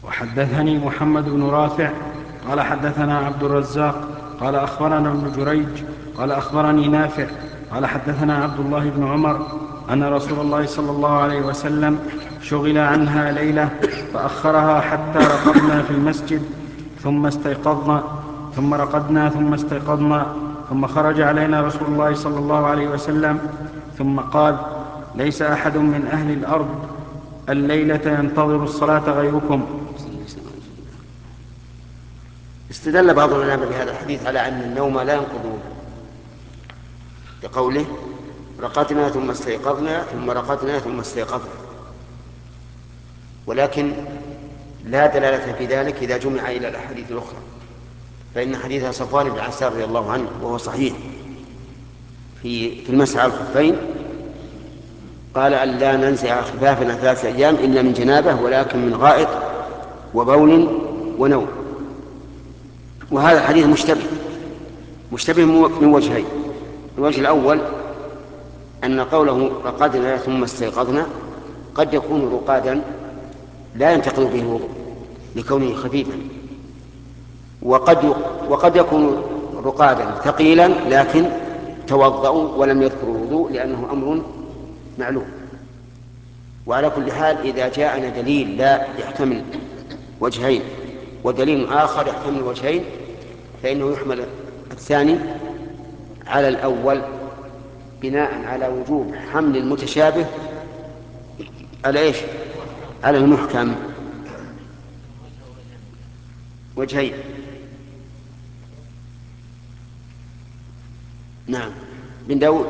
وحدثني محمد بن رافع قال حدثنا عبد الرزاق قال أخبرنا ابن جريج قال أخبرني نافع قال حدثنا عبد الله بن عمر أن رسول الله صلى الله عليه وسلم شغل عنها ليلة فأخرها حتى رقدنا في المسجد ثم استيقظنا، ثم رقدنا ثم استيقظنا، ثم خرج علينا رسول الله صلى الله عليه وسلم ثم قال: ليس أحد من أهل الأرض الليلة ينتظر الصلاة غيركم. استدل بعض العلماء بهذا الحديث على أن النوم لا ينقض بقوله: رقدنا ثم استيقظنا ثم رقدنا ثم استيقظنا، ولكن لا دلالة في ذلك إذا جمع إلى الأحاديث الأخرى، فإن حديث صفوان بن عسار رضي الله عنه وهو صحيح في المسح على الخفين قال: أن لا ننزع خفافنا 3 أيام إلا من جنابه، ولكن من غائط وبول ونوم. وهذا الحديث مشتبه من وجهين. الوجه الأول أن قوله رقدنا ثم استيقظنا قد يكون رقادا لا ينتقض به الوضوء لكونه خفيفا، وقد يكون رقادا ثقيلا لكن توضأوا ولم يذكروا الوضوء لأنه أمر معلوم. وعلى كل حال إذا جاءنا دليل لا يحتمل وجهين ودليل آخر يحتمل وجهين فإنه يحمل الثاني على الأول بناء على وجوب حمل المتشابه على إيش؟ على المحكم. وجهين. نعم. بن داود.